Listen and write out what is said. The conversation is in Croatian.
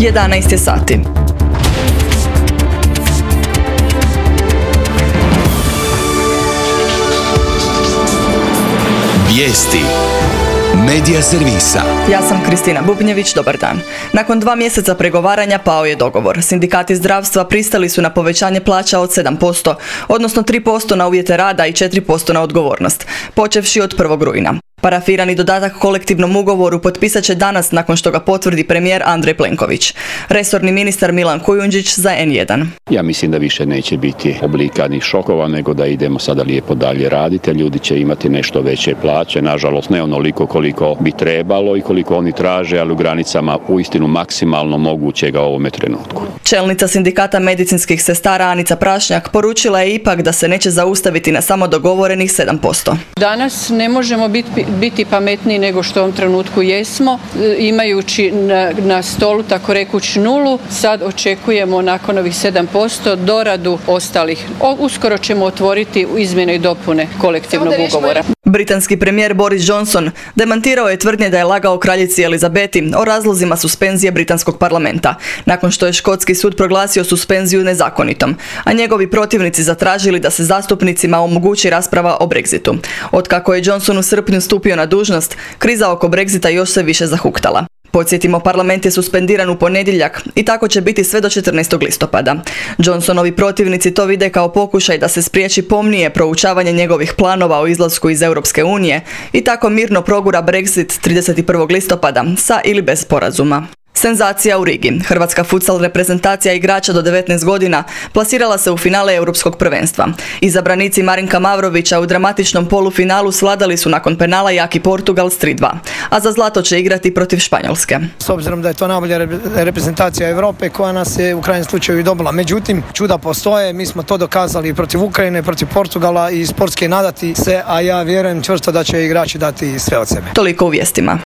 11 je sati. Vijesti Medija servisa. Ja sam Kristina Bubnjević, dobar dan. Nakon 2 mjeseca pregovaranja pao je dogovor. Sindikati zdravstva pristali su na povećanje plaća od 7%, odnosno 3% na uvjete rada i 4% na odgovornost, počevši od 1. rujna. Parafirani dodatak kolektivnom ugovoru potpisat će danas nakon što ga potvrdi premijer Andrej Plenković. Resorni ministar Milan Kujundžić za N1. Ja mislim da više neće biti oblika ni šokova, nego da idemo sada lijepo dalje raditi. Ljudi će imati nešto veće plaće, nažalost ne onoliko koliko bi trebalo i koliko oni traže, ali u granicama uistinu maksimalno mogućega u ovome trenutku. Čelnica sindikata medicinskih sestara Anica Prašnjak poručila je ipak da se neće zaustaviti na samo dogovorenih 7%. Danas ne možemo biti pametniji nego što u ovom trenutku jesmo, imajući na stolu tako rekuć nulu. Sad očekujemo nakon ovih 7% doradu ostalih. Uskoro ćemo otvoriti izmjene i dopune kolektivnog ugovora. Britanski premijer Boris Johnson demantirao je tvrdnje da je lagao kraljici Elizabeti o razlozima suspenzije britanskog parlamenta, nakon što je škotski sud proglasio suspenziju nezakonitom, a njegovi protivnici zatražili da se zastupnicima omogući rasprava o Brexitu. Otkako je Johnson u srpnju stupio na dužnost, kriza oko Brexita još se više zahuktala. Podsjetimo, parlament je suspendiran u ponedjeljak i tako će biti sve do 14. listopada. Johnsonovi protivnici to vide kao pokušaj da se spriječi pomnije proučavanje njegovih planova o izlasku iz Europske unije i tako mirno progura Brexit 31. listopada sa ili bez sporazuma. Senzacija u Rigi. Hrvatska futsal reprezentacija igrača do 19 godina plasirala se u finale Europskog prvenstva. Izabranici Marinka Mavrovića u dramatičnom polufinalu svladali su nakon penala jaki Portugal s 3:2, a za zlato će igrati protiv Španjolske. S obzirom da je to najbolja reprezentacija Europe koja nas je u krajnjem slučaju i dobila. Međutim, čuda postoje, mi smo to dokazali protiv Ukrajine, protiv Portugala i sportski nadati se, a ja vjerujem čvrsto da će igrači dati sve od sebe. Toliko u vijestima.